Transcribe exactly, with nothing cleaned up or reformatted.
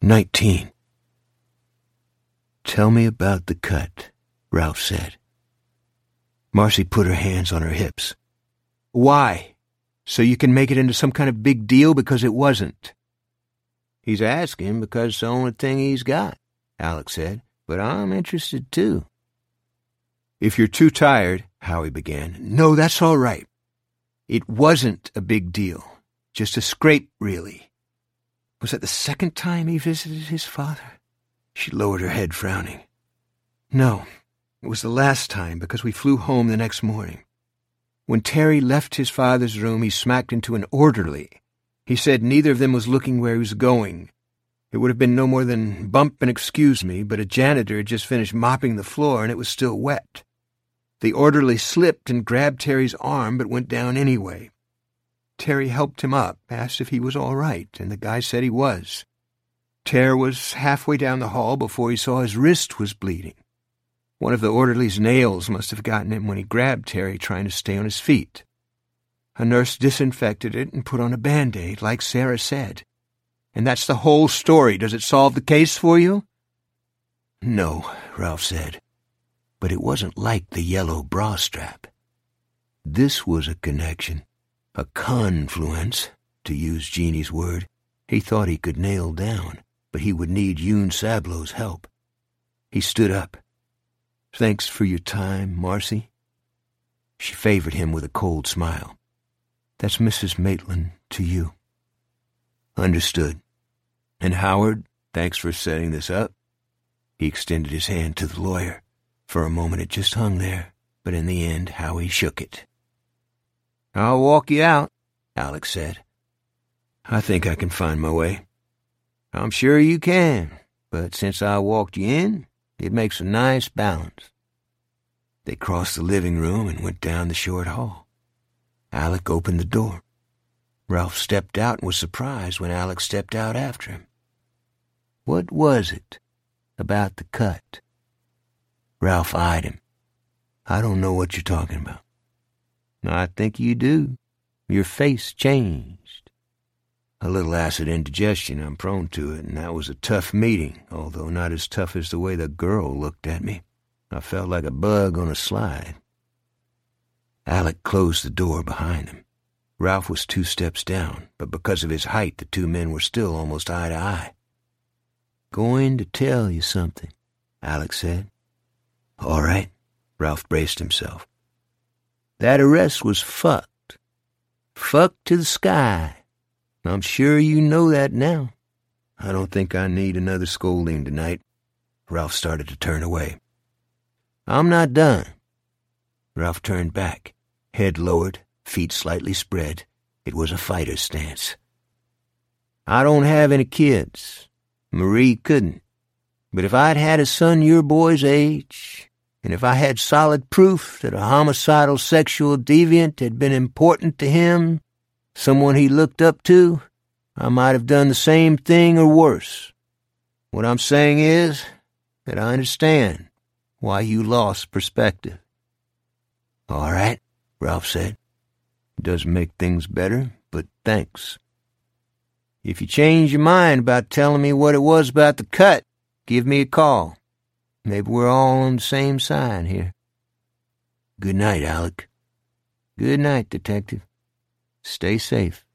Nineteen. "Tell me about the cut," Ralph said. Marcy put her hands on her hips. "Why? So you can make it into some kind of big deal because it wasn't." "He's asking because it's the only thing he's got," Alec said. "But I'm interested, too." "If you're too tired," Howie began. "No, that's all right. It wasn't a big deal. Just a scrape, really." "Was that the second time he visited his father?" She lowered her head, frowning. "No, it was the last time because we flew home the next morning. When Terry left his father's room, he smacked into an orderly. He said neither of them was looking where he was going. It would have been no more than bump and excuse me, but a janitor had just finished mopping the floor and it was still wet. The orderly slipped and grabbed Terry's arm but went down anyway. Terry helped him up, asked if he was all right, and the guy said he was. Terry was halfway down the hall before he saw his wrist was bleeding. One of the orderly's nails must have gotten him when he grabbed Terry trying to stay on his feet. A nurse disinfected it and put on a Band-Aid, like Sarah said. And that's the whole story. Does it solve the case for you?" "No," Ralph said. "But it wasn't like the yellow bra strap. This was a connection, a confluence, to use Jeannie's word, he thought he could nail down, but he would need Yoon Sablow's help." He stood up. "Thanks for your time, Marcy." She favored him with a cold smile. "That's Missus Maitland to you." "Understood. And Howard, thanks for setting this up." He extended his hand to the lawyer. For a moment it just hung there, but in the end Howie shook it. "I'll walk you out," Alex said. "I think I can find my way." "I'm sure you can, but since I walked you in, it makes a nice balance." They crossed the living room and went down the short hall. Alec opened the door. Ralph stepped out and was surprised when Alec stepped out after him. "What was it about the cut?" Ralph eyed him. "I don't know what you're talking about." "I think you do. Your face changed." "A little acid indigestion, I'm prone to it, and that was a tough meeting, although not as tough as the way the girl looked at me. I felt like a bug on a slide." Alec closed the door behind him. Ralph was two steps down, but because of his height, the two men were still almost eye to eye. "Going to tell you something," Alec said. "All right." Ralph braced himself. "That arrest was fucked. Fucked to the sky. I'm sure you know that now." "I don't think I need another scolding tonight." Ralph started to turn away. "I'm not done." Ralph turned back, head lowered, feet slightly spread. It was a fighter's stance. "I don't have any kids. Marie couldn't. But if I'd had a son your boy's age, and if I had solid proof that a homicidal sexual deviant had been important to him, someone he looked up to, I might have done the same thing or worse. What I'm saying is that I understand why you lost perspective." "All right," Ralph said. "It doesn't make things better, but thanks. If you change your mind about telling me what it was about the cut, give me a call. Maybe we're all on the same side here." "Good night, Alec." "Good night, Detective. Stay safe."